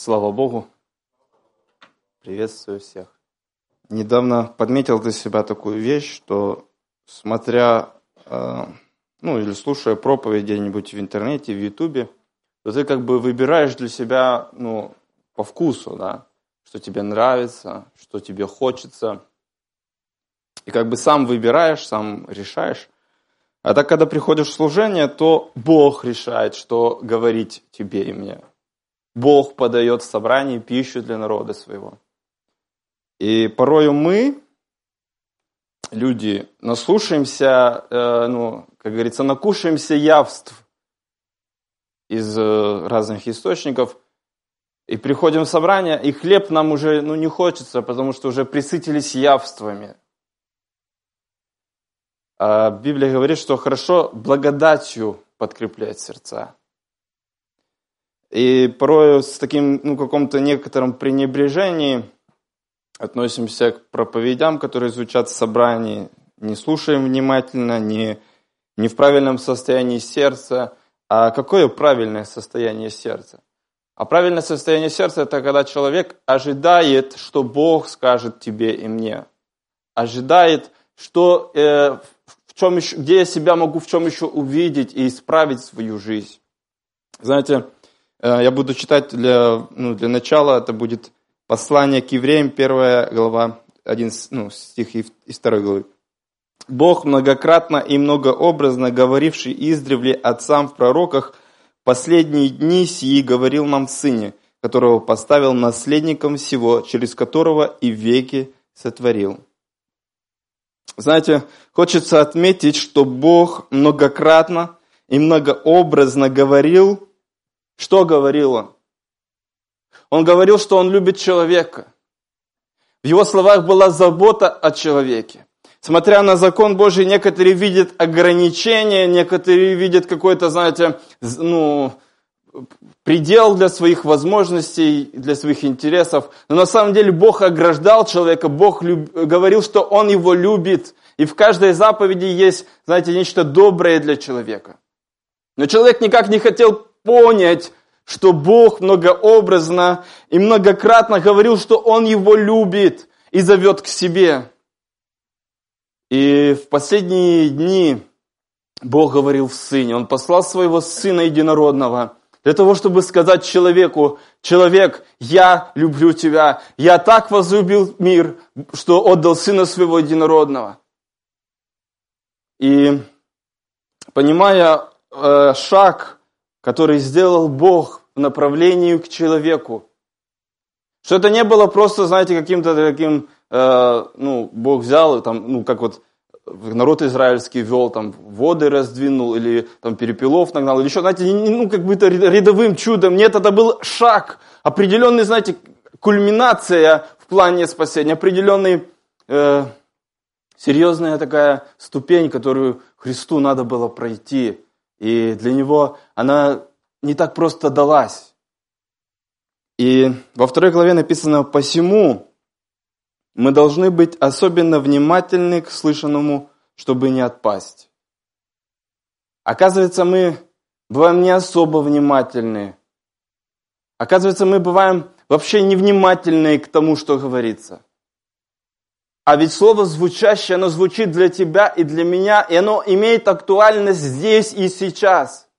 Слава Богу. Приветствую всех. Недавно подметил для себя такую вещь, что смотря, или слушая проповедь где-нибудь в интернете, в Ютубе, то ты как бы выбираешь для себя, по вкусу, да, что тебе нравится, что тебе хочется. И как бы сам выбираешь, сам решаешь. А так, когда приходишь в служение, то Бог решает, что говорить тебе и мне. Бог подает в собрании пищу для народа своего. И порою мы, люди, наслушаемся, как говорится, накушаемся явств из разных источников, и приходим в собрание, и хлеб нам уже не хочется, потому что уже присытились явствами. А Библия говорит, что хорошо благодатью подкреплять сердца. И порой с таким, каком-то некотором пренебрежении относимся к проповедям, которые звучат в собрании, не слушаем внимательно, не в правильном состоянии сердца. А какое правильное состояние сердца? А правильное состояние сердца – это когда человек ожидает, что Бог скажет тебе и мне. Ожидает, что, где я себя могу в чем еще увидеть и исправить свою жизнь. Знаете, я буду читать для начала, это будет послание к евреям, 1 глава, 1 стих из 2 главы. «Бог многократно и многообразно говоривший издревле отцам в пророках, последние дни сии говорил нам в Сыне, которого поставил наследником всего, через которого и веки сотворил». Знаете, хочется отметить, что Бог многократно и многообразно говорил. Что говорил Он? Он говорил, что Он любит человека. В Его словах была забота о человеке. Смотря на закон Божий, некоторые видят ограничения, некоторые видят какой-то, предел для своих возможностей, для своих интересов. Но на самом деле Бог ограждал человека, Бог говорил, что Он его любит. И в каждой заповеди есть, нечто доброе для человека. Но человек никак не хотел понять, что Бог многообразно и многократно говорил, что Он его любит и зовет к себе. И в последние дни Бог говорил в Сыне. Он послал Своего Сына Единородного для того, чтобы сказать человеку: «Человек, я люблю тебя. Я так возлюбил мир, что отдал Сына Своего Единородного». И понимая шаг, который сделал Бог в направлении к человеку. Что это не было просто, каким-то таким, Бог взял, как народ израильский вел, воды раздвинул, или перепелов нагнал, или еще, как будто рядовым чудом. Нет, это был шаг, определенный, кульминация в плане спасения, определенный, серьезная такая ступень, которую Христу надо было пройти. И для Него она не так просто далась. И во 2 главе написано: «Посему мы должны быть особенно внимательны к слышанному, чтобы не отпасть». Оказывается, мы бываем не особо внимательны. Оказывается, мы бываем вообще невнимательны к тому, что говорится. А ведь слово звучащее, оно звучит для тебя и для меня, и оно имеет актуальность здесь и сейчас.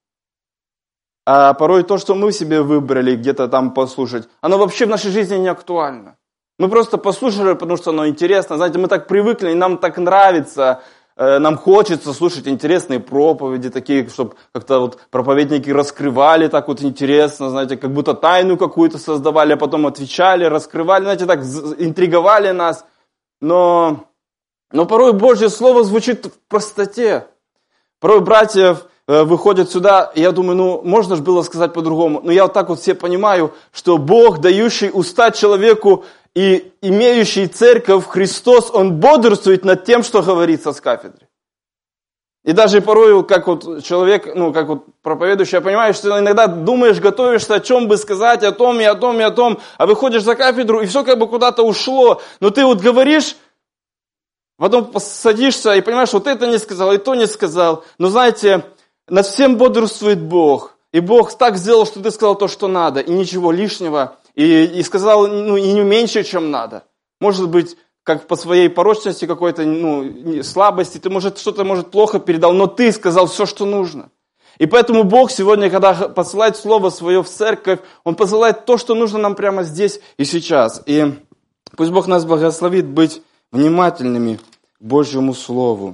А порой то, что мы себе выбрали где-то там послушать, оно вообще в нашей жизни не актуально. Мы просто послушали, потому что оно интересно. Мы так привыкли, и нам так нравится, нам хочется слушать интересные проповеди, такие, чтобы как-то проповедники раскрывали так интересно, как будто тайну какую-то создавали, а потом отвечали, раскрывали, так интриговали нас. Но порой Божье Слово звучит в простоте. Порой братья выходят сюда, и я думаю, можно же было сказать по-другому. Но я так все понимаю, что Бог, дающий уста человеку и имеющий церковь, Христос, Он бодрствует над тем, что говорится с кафедры. И даже порой, как человек, проповедующий, я понимаю, что иногда думаешь, готовишься, о чем бы сказать, о том и о том и о том, а выходишь за кафедру, и все как бы куда-то ушло. Но ты говоришь, потом садишься и понимаешь, это не сказал, и то не сказал. Но над всем бодрствует Бог. И Бог так сделал, что ты сказал то, что надо, и ничего лишнего. и сказал, и не меньше, чем надо. Может быть, как по своей порочности какой-то, слабости, ты, что-то плохо передал, но ты сказал все, что нужно. И поэтому Бог сегодня, когда посылает Слово Свое в церковь, Он посылает то, что нужно нам прямо здесь и сейчас. И пусть Бог нас благословит быть внимательными к Божьему Слову.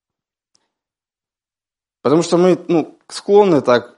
Потому что мы склонны так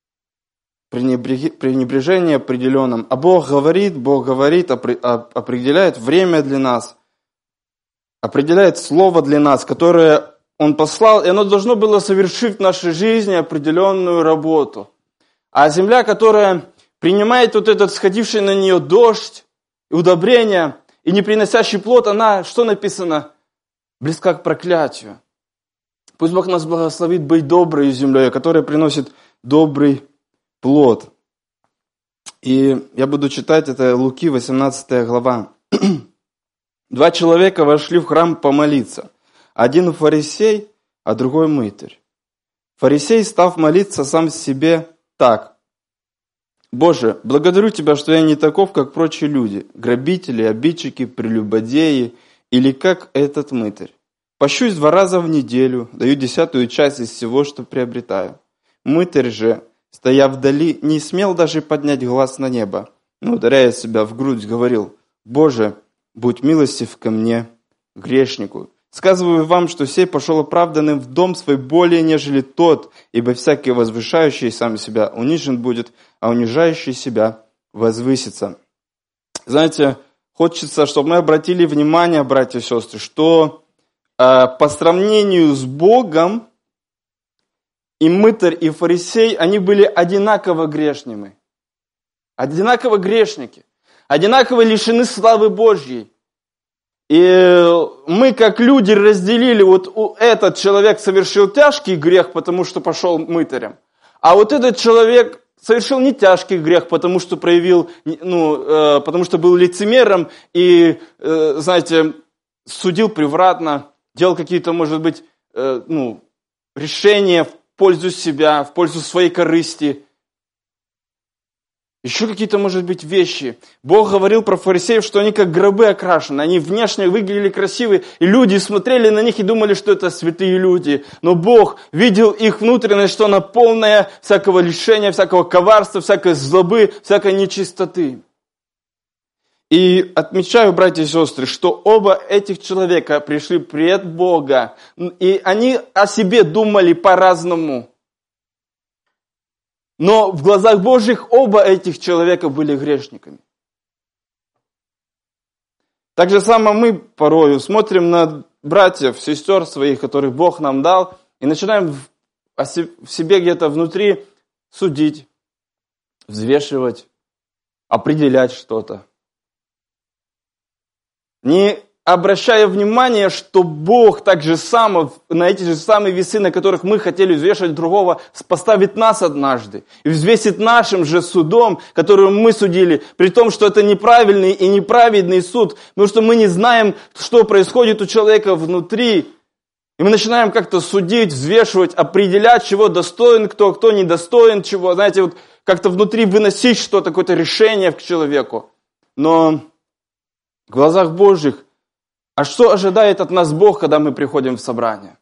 пренебрежение определенным. А Бог говорит, определяет время для нас, определяет Слово для нас, которое Он послал, и оно должно было совершить в нашей жизни определенную работу. А земля, которая принимает вот этот сходивший на нее дождь, и удобрения, и не приносящий плод, она, что написано? Близка к проклятию. Пусть Бог нас благословит быть доброй землей, которая приносит добрый плод. И я буду читать, это Луки, 18 глава. 2 человека вошли в храм помолиться. Один фарисей, а другой мытарь. Фарисей, став молиться сам себе так. «Боже, благодарю Тебя, что я не таков, как прочие люди, грабители, обидчики, прелюбодеи, или как этот мытарь. Пощусь 2 раза в неделю, даю 10-ю часть из всего, что приобретаю. Мытарь же, стоя вдали, не смел даже поднять глаз на небо, но, ударяя себя в грудь, говорил: Боже, будь милостив ко мне, грешнику. Сказываю вам, что сей пошел оправданным в дом свой более, нежели тот, ибо всякий возвышающий сам себя унижен будет, а унижающий себя возвысится». Знаете, хочется, чтобы мы обратили внимание, братья и сестры, что по сравнению с Богом и мытарь, и фарисей, они были одинаково грешными. Одинаково грешники. Одинаково лишены славы Божьей. И мы, как люди, разделили, этот человек совершил тяжкий грех, потому что пошел мытарем. А вот этот человек совершил не тяжкий грех, потому что потому что был лицемером и, судил превратно, делал какие-то, может быть, решения в пользу себя, в пользу своей корысти. Еще какие-то, может быть, вещи. Бог говорил про фарисеев, что они как гробы окрашены. Они внешне выглядели красивые, и люди смотрели на них и думали, что это святые люди. Но Бог видел их внутренность, что она полная всякого лишения, всякого коварства, всякой злобы, всякой нечистоты. И отмечаю, братья и сестры, что оба этих человека пришли пред Бога, и они о себе думали по-разному. Но в глазах Божьих оба этих человека были грешниками. Так же само мы порою смотрим на братьев, сестер своих, которых Бог нам дал, и начинаем в себе где-то внутри судить, взвешивать, определять что-то. Не обращая внимания, что Бог так же само, на эти же самые весы, на которых мы хотели взвешивать другого, поставит нас однажды и взвесит нашим же судом, которым мы судили, при том, что это неправильный и неправедный суд, потому что мы не знаем, что происходит у человека внутри, и мы начинаем как-то судить, взвешивать, определять, чего достоин кто не достоин чего, как-то внутри выносить что-то, какое-то решение к человеку. Но в глазах Божьих, а что ожидает от нас Бог, когда мы приходим в собрание?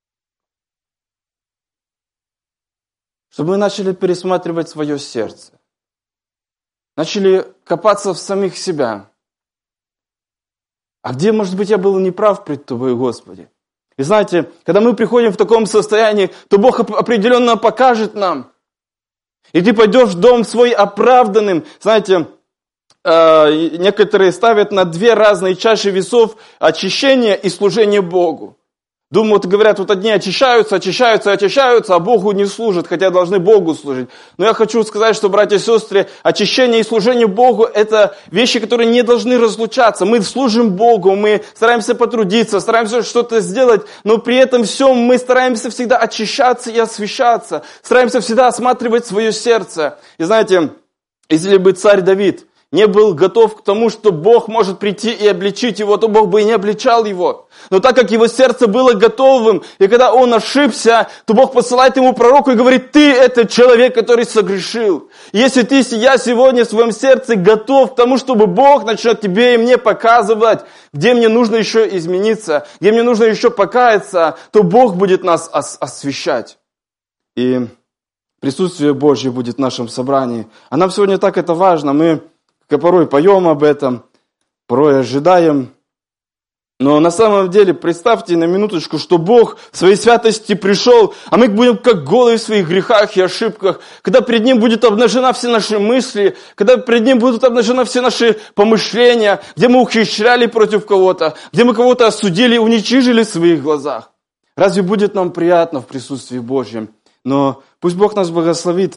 Чтобы мы начали пересматривать свое сердце. Начали копаться в самих себя. А где, может быть, я был неправ пред Тобой, Господи? И знаете, когда мы приходим в таком состоянии, то Бог определенно покажет нам. И ты пойдешь в дом свой оправданным. Знаете, некоторые ставят на 2 разные чаши весов очищение и служение Богу. Думают, говорят, одни очищаются, а Богу не служат, хотя должны Богу служить. Но я хочу сказать, что, братья и сестры, очищение и служение Богу – это вещи, которые не должны разлучаться. Мы служим Богу, мы стараемся потрудиться, стараемся что-то сделать, но при этом всем мы стараемся всегда очищаться и освящаться, стараемся всегда осматривать свое сердце. И знаете, если бы царь Давид, не был готов к тому, что Бог может прийти и обличить его, то Бог бы и не обличал его. Но так как его сердце было готовым, и когда он ошибся, то Бог посылает ему пророку и говорит: ты это человек, который согрешил. Если я сегодня в своем сердце готов к тому, чтобы Бог начнет тебе и мне показывать, где мне нужно еще измениться, где мне нужно еще покаяться, то Бог будет нас освящать. И присутствие Божье будет в нашем собрании. А нам сегодня так это важно. Мы порой поем об этом, порой ожидаем. Но на самом деле, представьте на минуточку, что Бог в своей святости пришел, а мы будем как голые в своих грехах и ошибках, когда пред Ним будет обнажена все наши мысли, когда пред Ним будут обнажены все наши помышления, где мы ухищряли против кого-то, где мы кого-то осудили и уничижили в своих глазах. Разве будет нам приятно в присутствии Божьем? Но пусть Бог нас благословит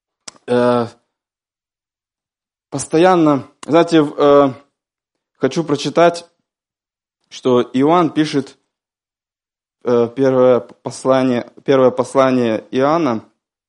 постоянно. Знаете, хочу прочитать, что Иоанн пишет первое послание Иоанна,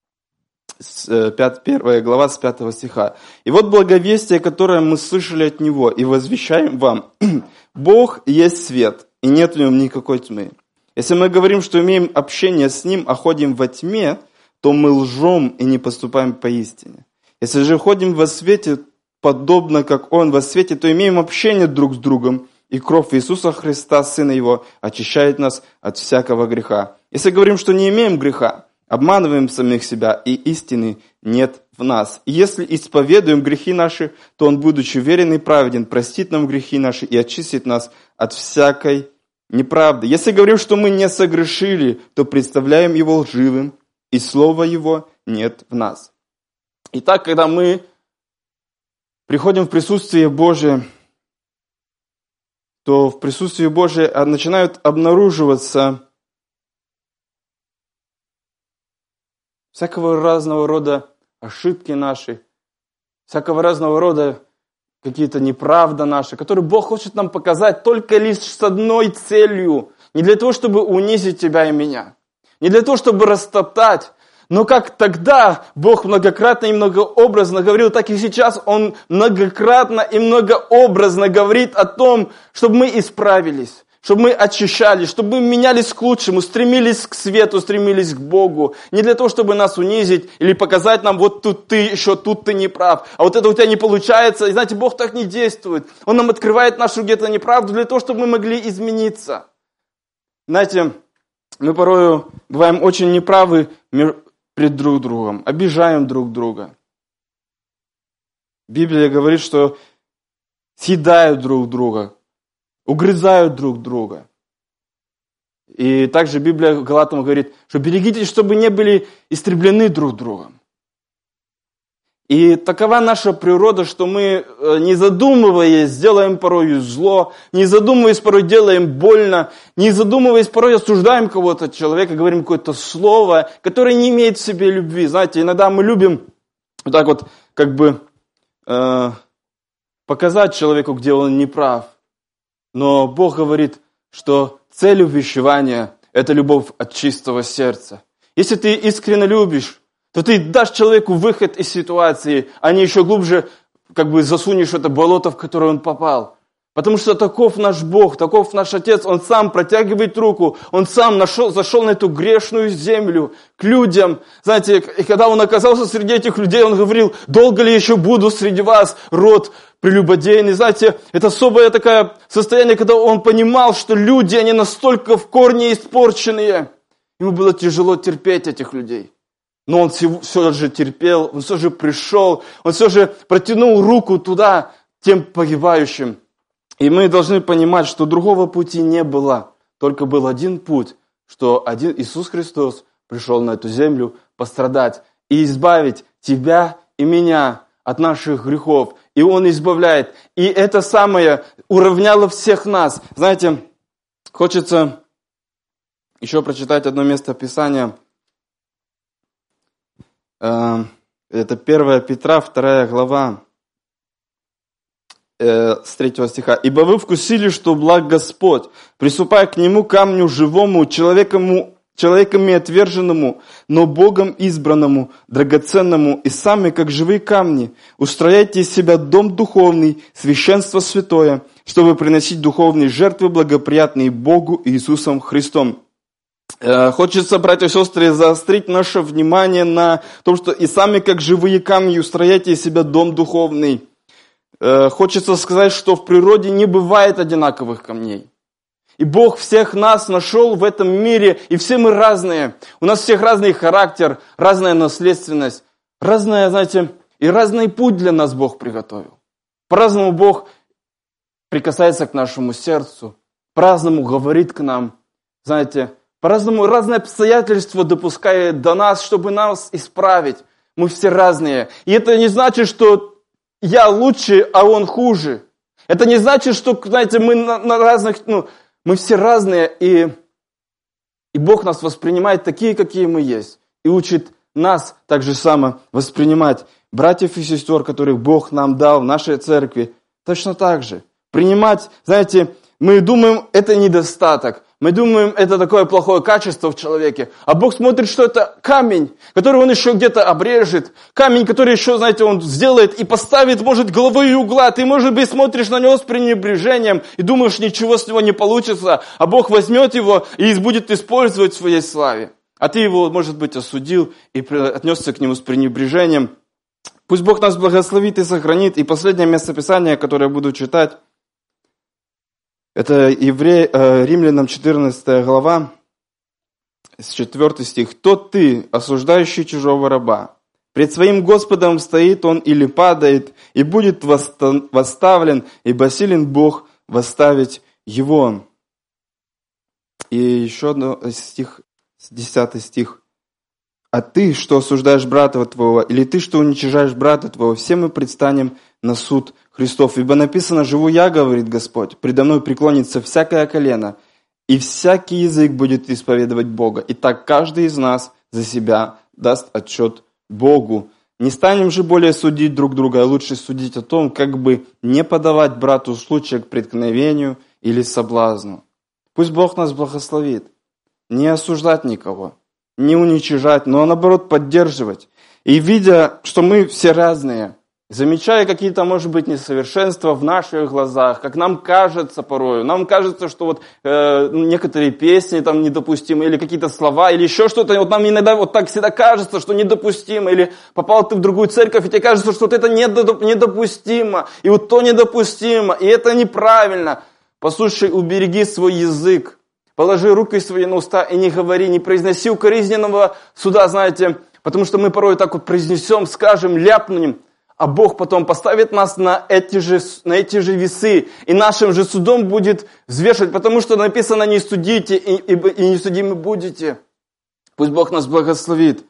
1 глава с 5 стиха. «И вот благовестие, которое мы слышали от Него, и возвещаем вам, Бог есть свет, и нет в нем никакой тьмы. Если мы говорим, что имеем общение с Ним, а ходим во тьме, то мы лжем и не поступаем по истине. Если же ходим во свете, подобно как Он во свете, то имеем общение друг с другом, и кровь Иисуса Христа, Сына Его, очищает нас от всякого греха. Если говорим, что не имеем греха, обманываем самих себя, и истины нет в нас. И если исповедуем грехи наши, то Он, будучи верен и праведен, простит нам грехи наши и очистит нас от всякой неправды. Если говорим, что мы не согрешили, то представляем Его лживым, и слова Его нет в нас». Итак, когда мы приходим в присутствие Божие, то в присутствии Божьем начинают обнаруживаться всякого разного рода ошибки наши, всякого разного рода какие-то неправды наши, которые Бог хочет нам показать только лишь с одной целью. Не для того, чтобы унизить тебя и меня, не для того, чтобы растоптать, но как тогда Бог многократно и многообразно говорил, так и сейчас Он многократно и многообразно говорит о том, чтобы мы исправились, чтобы мы очищались, чтобы мы менялись к лучшему, стремились к свету, стремились к Богу. Не для того, чтобы нас унизить или показать нам, вот тут ты еще, тут ты не прав, а вот это у тебя не получается. И знаете, Бог так не действует. Он нам открывает нашу где-то неправду для того, чтобы мы могли измениться. Знаете, мы порою бываем очень неправы пред друг другом, обижаем друг друга. Библия говорит, что съедают друг друга, угрызают друг друга. И также Библия Галатам говорит, что берегитесь, чтобы не были истреблены друг другом. И такова наша природа, что мы, не задумываясь, делаем порой зло, не задумываясь, порой делаем больно, не задумываясь, порой осуждаем кого-то человека, говорим какое-то слово, которое не имеет в себе любви. Знаете, иногда мы любим вот так вот как бы показать человеку, где он не прав. Но Бог говорит, что цель увещевания – это любовь от чистого сердца. Если ты искренне любишь, то ты дашь человеку выход из ситуации, а не еще глубже как бы засунешь это болото, в которое он попал. Потому что таков наш Бог, таков наш Отец, Он сам протягивает руку, Он сам зашел на эту грешную землю к людям. Знаете, и когда Он оказался среди этих людей, Он говорил, долго ли еще буду среди вас, род прелюбодейный. Знаете, это особое такое состояние, когда Он понимал, что люди, они настолько в корне испорченные. Ему было тяжело терпеть этих людей. Но Он все же терпел, Он все же пришел, Он все же протянул руку туда, тем погибающим. И мы должны понимать, что другого пути не было. Только был один путь, что один Иисус Христос пришел на эту землю пострадать и избавить тебя и меня от наших грехов. И Он избавляет. И это самое уравняло всех нас. Знаете, хочется еще прочитать одно место Писания. Это 1 Петра, 2 глава, с 3 стиха. «Ибо вы вкусили, что благ Господь, приступая к Нему камню живому, человеку человеками отверженному, но Богом избранному, драгоценному, и сами, как живые камни, устрояйте из себя дом духовный, священство святое, чтобы приносить духовные жертвы, благоприятные Богу Иисусом Христом». Хочется, братья и сестры, заострить наше внимание на том, что и сами, как живые камни, устрояйте из себя дом духовный. Хочется сказать, что в природе не бывает одинаковых камней. И Бог всех нас нашел в этом мире, и все мы разные. У нас всех разный характер, разная наследственность, разная, знаете, и разный путь для нас Бог приготовил. По-разному Бог прикасается к нашему сердцу, по-разному говорит к нам, знаете, по-разному разные обстоятельства допускает до нас, чтобы нас исправить. Мы все разные. И это не значит, что я лучше, а он хуже. Это не значит, что, знаете, мы на разных, мы все разные, и Бог нас воспринимает такие, какие мы есть. И учит нас так же само воспринимать братьев и сестер, которых Бог нам дал в нашей церкви, точно так же. Принимать, знаете, мы думаем, это недостаток. Мы думаем, это такое плохое качество в человеке. А Бог смотрит, что это камень, который Он еще где-то обрежет. Камень, который еще, знаете, Он сделает и поставит, может, головой и угла. Ты, может быть, смотришь на него с пренебрежением и думаешь, ничего с него не получится. А Бог возьмет его и будет использовать в своей славе. А ты его, может быть, осудил и отнесся к нему с пренебрежением. Пусть Бог нас благословит и сохранит. И последнее местописание, которое я буду читать, это Римлянам 14 глава, 4 стих. «Тот ты, осуждающий чужого раба, пред своим Господом стоит он или падает, и будет восставлен, ибо силен Бог восставить его». И еще один стих, 10 стих. «А ты, что осуждаешь брата твоего, или ты, что уничижаешь брата твоего, все мы предстанем на суд Христов. Ибо написано, живу я, говорит Господь, предо мной преклонится всякое колено, и всякий язык будет исповедовать Бога. И так каждый из нас за себя даст отчет Богу. Не станем же более судить друг друга, а лучше судить о том, как бы не подавать брату случая к преткновению или соблазну». Пусть Бог нас благословит. Не осуждать никого, не уничижать, но наоборот поддерживать. И видя, что мы все разные, замечая какие-то, может быть, несовершенства в наших глазах, как нам кажется порою. Нам кажется, что вот некоторые песни там недопустимы, или какие-то слова, или еще что-то. Вот нам иногда вот так всегда кажется, что недопустимо. Или попал ты в другую церковь, и тебе кажется, что вот это недопустимо. И вот то недопустимо, и это неправильно. Послушай, убереги свой язык. Положи руки свои на уста и не говори, не произноси укоризненного суда, знаете. Потому что мы порой так вот произнесем, скажем, ляпнем. А Бог потом поставит нас на эти же весы, и нашим же судом будет взвешивать, потому что написано, не судите, и не судимы будете. Пусть Бог нас благословит.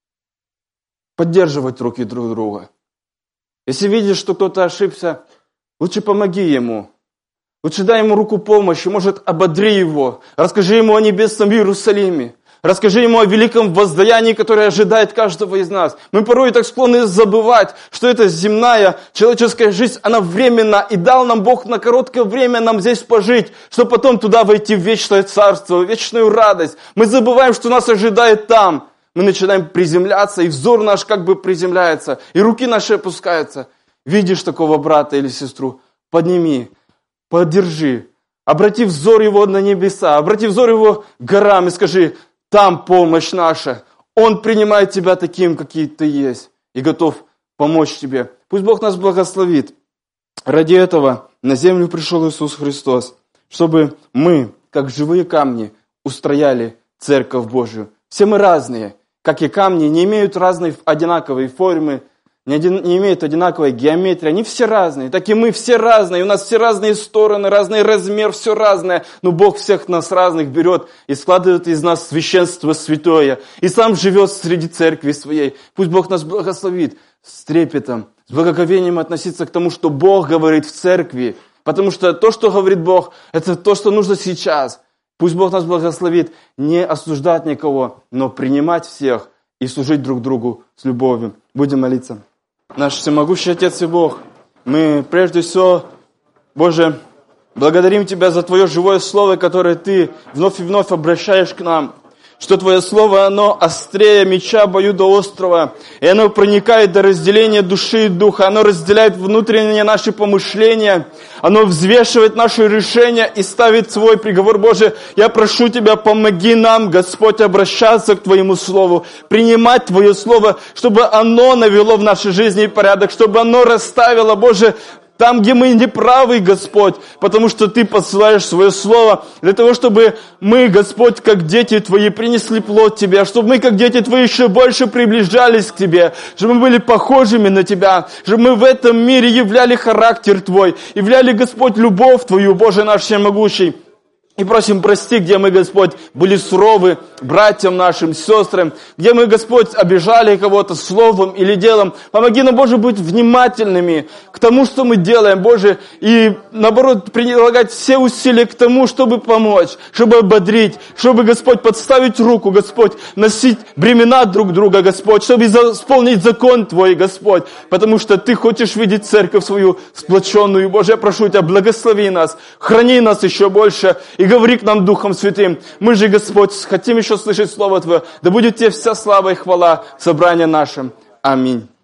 Поддерживать руки друг друга. Если видишь, что кто-то ошибся, лучше помоги ему. Лучше дай ему руку помощи, может, ободри его. Расскажи ему о небесном Иерусалиме. Расскажи ему о великом воздаянии, которое ожидает каждого из нас. Мы порой так склонны забывать, что эта земная человеческая жизнь, она временна, и дал нам Бог на короткое время нам здесь пожить, чтобы потом туда войти в вечное царство, в вечную радость. Мы забываем, что нас ожидает там. Мы начинаем приземляться, и взор наш как бы приземляется, и руки наши опускаются. Видишь такого брата или сестру, подними, поддержи, обрати взор его на небеса, обрати взор его к горам и скажи: там помощь наша. Он принимает тебя таким, какие ты есть, и готов помочь тебе. Пусть Бог нас благословит. Ради этого на землю пришел Иисус Христос, чтобы мы, как живые камни, устрояли Церковь Божию. Все мы разные, как и камни, не имеют разной одинаковой формы, не имеют одинаковой геометрии, они все разные, так и мы все разные, у нас все разные стороны, разный размер, все разное, но Бог всех нас разных берет и складывает из нас священство святое, и сам живет среди церкви своей. Пусть Бог нас благословит с трепетом, с благоговением относиться к тому, что Бог говорит в церкви, потому что то, что говорит Бог, это то, что нужно сейчас. Пусть Бог нас благословит не осуждать никого, но принимать всех и служить друг другу с любовью. Будем молиться. Наш всемогущий Отец и Бог, мы прежде всего, Боже, благодарим Тебя за Твое живое Слово, которое Ты вновь и вновь обращаешь к нам, что Твое Слово, оно острее меча обоюдоострого, и оно проникает до разделения души и духа, оно разделяет внутренние наши помышления, оно взвешивает наши решения и ставит свой приговор. Боже, я прошу Тебя, помоги нам, Господь, обращаться к Твоему Слову, принимать Твое Слово, чтобы оно навело в нашей жизни порядок, чтобы оно расставило, Боже, там, где мы неправы, Господь, потому что Ты посылаешь Свое Слово для того, чтобы мы, Господь, как дети Твои, принесли плод Тебе, чтобы мы, как дети Твои, еще больше приближались к Тебе, чтобы мы были похожими на Тебя, чтобы мы в этом мире являли характер Твой, являли, Господь, любовь Твою, Боже наш всемогущий. И просим, прости, где мы, Господь, были суровы братьям нашим, сестрам, где мы, Господь, обижали кого-то словом или делом. Помоги нам, Боже, быть внимательными к тому, что мы делаем, Боже, и, наоборот, прилагать все усилия к тому, чтобы помочь, чтобы ободрить, чтобы, Господь, подставить руку, Господь, носить бремена друг друга, Господь, чтобы исполнить закон Твой, Господь, потому что Ты хочешь видеть церковь свою сплоченную. Боже, я прошу Тебя, благослови нас, храни нас еще больше и говори к нам Духом Святым. Мы же, Господь, хотим еще слышать Слово Твое. Да будет Тебе вся слава и хвала в собрании нашем. Аминь.